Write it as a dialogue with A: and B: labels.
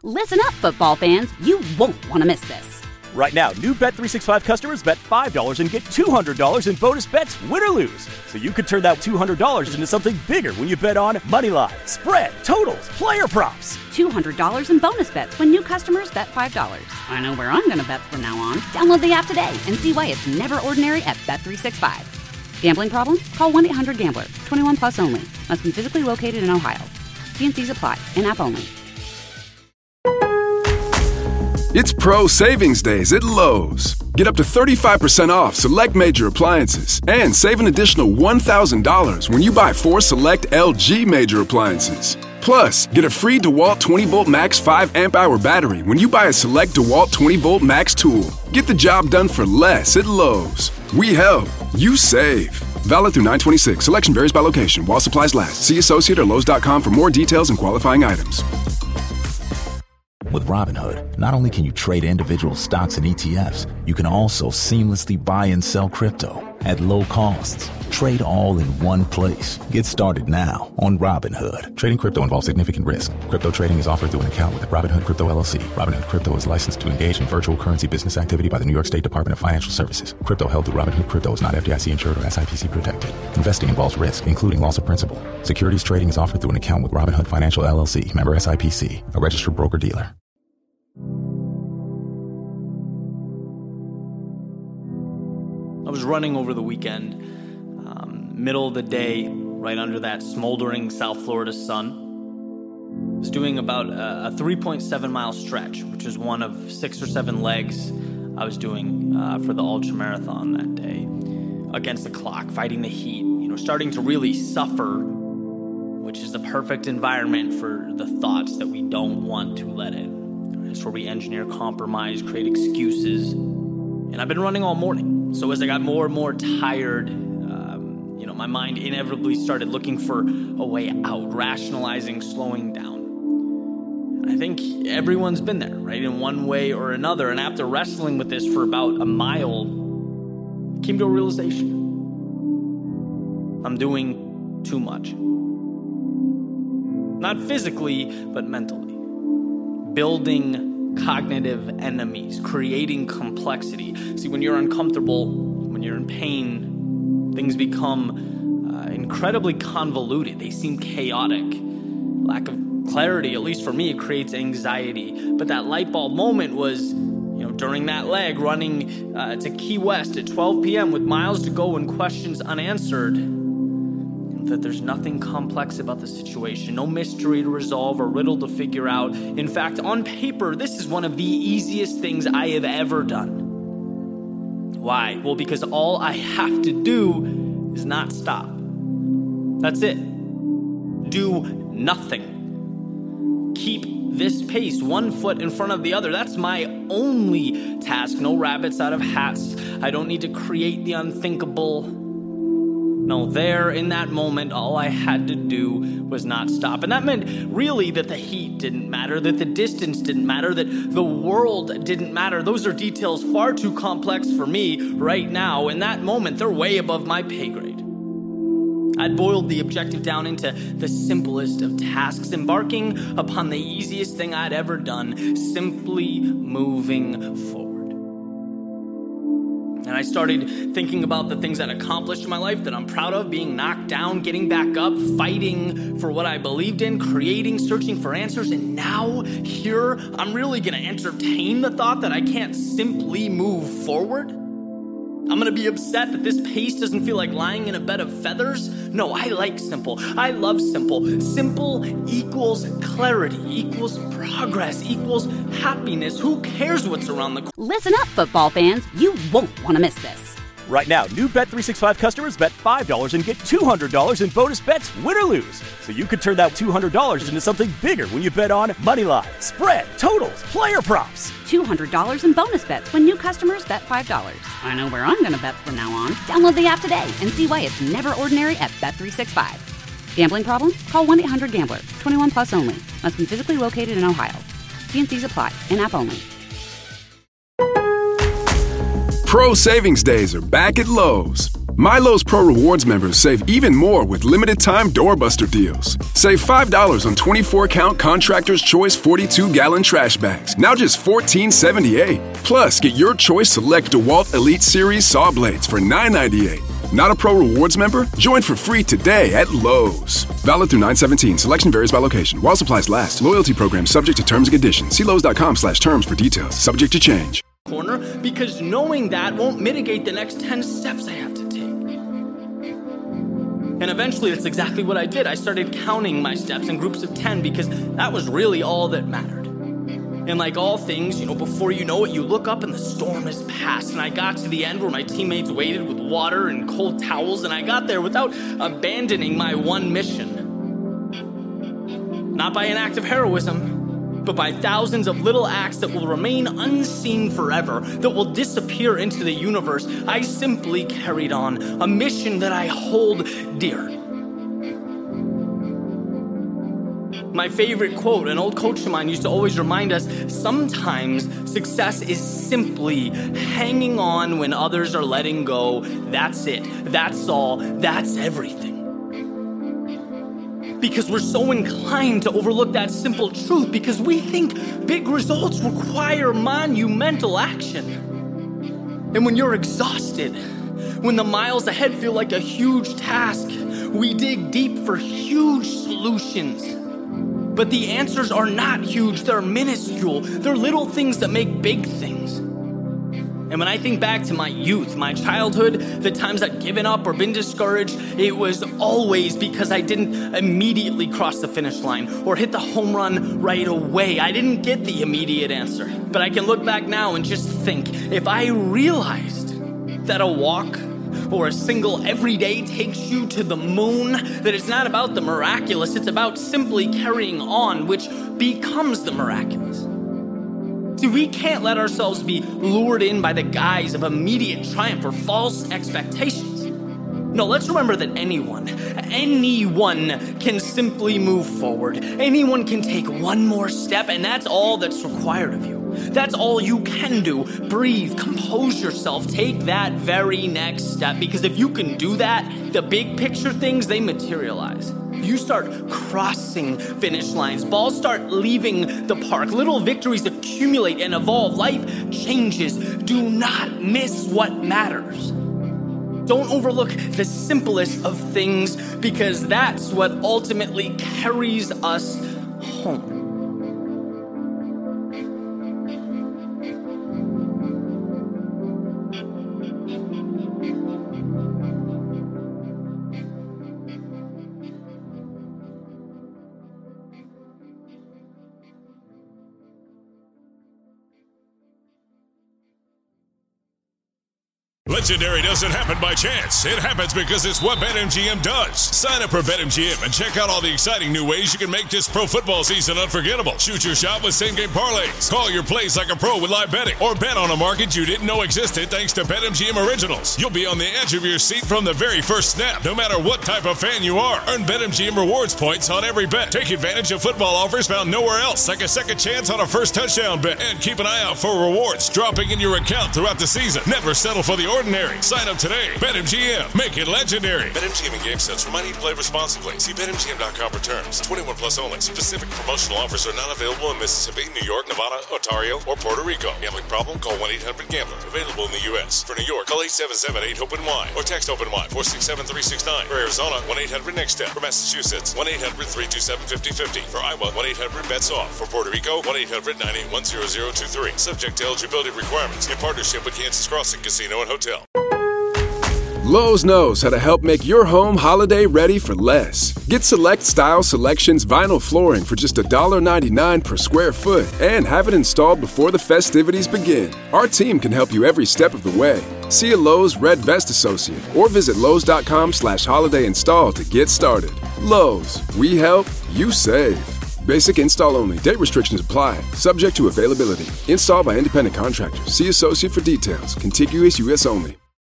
A: Listen up, football fans. You won't want to miss this.
B: Right now, new Bet365 customers bet $5 and get $200 in bonus bets, win or lose. So you could turn that $200 into something bigger when you bet on moneyline, spread, totals, player props.
A: $200 in bonus bets when new customers bet $5. I know where I'm going to bet from now on. Download the app today and see why it's never ordinary at Bet365. Gambling problem? Call 1-800-GAMBLER. 21 plus only. Must be physically located in Ohio. T&Cs apply. In-app only.
C: It's Pro Savings Days at Lowe's. Get up to 35% off select major appliances and save an additional $1,000 when you buy 4 select LG major appliances. Plus, get a free DeWalt 20-volt Max 5 amp-hour battery when you buy a select DeWalt 20-volt Max tool. Get the job done for less at Lowe's. We help. You save. Valid through 9/26. Selection varies by location. While supplies last. See associate or Lowe's.com for more details and qualifying items.
D: With Robinhood, not only can you trade individual stocks and ETFs, you can also seamlessly buy and sell crypto at low costs. Trade all in one place. Get started now on Robinhood. Trading crypto involves significant risk. Crypto trading is offered through an account with Robinhood Crypto LLC. Robinhood Crypto is licensed to engage in virtual currency business activity by the New York State Department of Financial Services. Crypto held through Robinhood Crypto is not FDIC insured or SIPC protected. Investing involves risk, including loss of principal. Securities trading is offered through an account with Robinhood Financial LLC, member SIPC, a registered broker-dealer.
E: I was running over the weekend, middle of the day, right under that smoldering South Florida sun. I was doing about a 3.7 mile stretch, which was one of 6 or 7 legs I was doing for the ultra marathon that day, against the clock, fighting the heat, starting to really suffer, which is the perfect environment for the thoughts that we don't want to let in. It's where we engineer compromise, create excuses, and I've been running all morning. So as I got more and more tired, my mind inevitably started looking for a way out, rationalizing, slowing down. I think everyone's been there, right, in one way or another. And after wrestling with this for about a mile, I came to a realization. I'm doing too much. Not physically, but mentally. Building cognitive enemies, creating complexity. See, when you're uncomfortable, when you're in pain, things become incredibly convoluted. They seem chaotic. Lack of clarity, at least for me, it creates anxiety. But that light bulb moment was, during that leg, running to Key West at 12 p.m. with miles to go and questions unanswered, that there's nothing complex about the situation, no mystery to resolve or riddle to figure out. In fact, on paper, this is one of the easiest things I have ever done. Why? Well, because all I have to do is not stop. That's it. Do nothing. Keep this pace, one foot in front of the other. That's my only task. No rabbits out of hats. I don't need to create the unthinkable. No, there in that moment, all I had to do was not stop. And that meant really that the heat didn't matter, that the distance didn't matter, that the world didn't matter. Those are details far too complex for me right now. In that moment, they're way above my pay grade. I'd boiled the objective down into the simplest of tasks, embarking upon the easiest thing I'd ever done, simply moving forward. And I started thinking about the things I'd accomplished in my life that I'm proud of, being knocked down, getting back up, fighting for what I believed in, creating, searching for answers. And now, here, I'm really going to entertain the thought that I can't simply move forward. I'm going to be upset that this pace doesn't feel like lying in a bed of feathers. No, I like simple. I love simple. Simple equals clarity, equals progress, equals happiness. Who cares what's around the corner?
A: Listen up, football fans. You won't want to miss this.
B: Right now, new Bet365 customers bet $5 and get $200 in bonus bets, win or lose. So you could turn that $200 into something bigger when you bet on moneyline, spread, totals, player props.
A: $200 in bonus bets when new customers bet $5. I know where I'm going to bet from now on. Download the app today and see why it's never ordinary at Bet365. Gambling problem? Call 1-800-GAMBLER. 21 plus only. Must be physically located in Ohio. T&Cs apply. In-app only.
C: Pro Savings Days are back at Lowe's. My Lowe's Pro Rewards members save even more with limited-time doorbuster deals. Save $5 on 24-count Contractor's Choice 42-gallon trash bags, now just $14.78. Plus, get your choice select DeWalt Elite Series saw blades for $9.98. Not a Pro Rewards member? Join for free today at Lowe's. Valid through 9/17. Selection varies by location. While supplies last. Loyalty program subject to terms and conditions. See Lowes.com/terms for details. Subject to change.
E: Corner, because knowing that won't mitigate the next 10 steps I have to take. And eventually that's exactly what I did. I started counting my steps in groups of 10 because that was really all that mattered. And like all things, before you know it, you look up and the storm is past. And I got to the end where my teammates waited with water and cold towels, and I got there without abandoning my one mission. Not by an act of heroism, but by thousands of little acts that will remain unseen forever, that will disappear into the universe. I simply carried on a mission that I hold dear. My favorite quote, an old coach of mine used to always remind us, sometimes success is simply hanging on when others are letting go. That's it. That's all. That's everything. Because we're so inclined to overlook that simple truth because we think big results require monumental action. And when you're exhausted, when the miles ahead feel like a huge task, we dig deep for huge solutions. But the answers are not huge, they're minuscule. They're little things that make big things. And when I think back to my youth, my childhood, the times I'd given up or been discouraged, it was always because I didn't immediately cross the finish line or hit the home run right away. I didn't get the immediate answer. But I can look back now and just think, if I realized that a walk or a single every day takes you to the moon, that it's not about the miraculous, it's about simply carrying on, which becomes the miraculous. See, we can't let ourselves be lured in by the guise of immediate triumph or false expectations. No, let's remember that anyone can simply move forward. Anyone can take one more step, and that's all that's required of you. That's all you can do. Breathe, compose yourself, take that very next step, because if you can do that, the big picture things, they materialize. You start crossing finish lines. Balls start leaving the park. Little victories accumulate and evolve. Life changes. Do not miss what matters. Don't overlook the simplest of things, because that's what ultimately carries us home.
F: Legendary doesn't happen by chance. It happens because it's what BetMGM does. Sign up for BetMGM and check out all the exciting new ways you can make this pro football season unforgettable. Shoot your shot with same-game parlays. Call your plays like a pro with live betting. Or bet on a market you didn't know existed thanks to BetMGM Originals. You'll be on the edge of your seat from the very first snap, no matter what type of fan you are. Earn BetMGM rewards points on every bet. Take advantage of football offers found nowhere else, like a second chance on a first touchdown bet. And keep an eye out for rewards dropping in your account throughout the season. Never settle for the ordinary. Sign up today. BetMGM. Make it legendary. BetMGM and GameSense remind you to play responsibly. See BetMGM.com for terms. 21 plus only. Specific promotional offers are not available in Mississippi, New York, Nevada, Ontario, or Puerto Rico. Gambling problem? Call 1-800-GAMBLER. Available in the U.S. For New York, call 877-8-HOPE-NY or text OPEN-Y 467-369. For Arizona, 1-800-NEXT-STEP. For Massachusetts, 1-800-327-5050. For Iowa, 1-800-BETS-OFF. For Puerto Rico, 1-800-981-0023. Subject to eligibility requirements. In partnership with Kansas Crossing Casino and Hotel.
C: Lowe's knows how to help make your home holiday ready for less. Get Select Style Selections vinyl flooring for just $1.99 per square foot and have it installed before the festivities begin. Our team can help you every step of the way. See a Lowe's Red Vest associate or visit Lowe's.com/holiday install to get started. Lowe's, we help, you save. Basic install only. Date restrictions apply. Subject to availability. Installed by independent contractors. See associate for details. Contiguous U.S. only.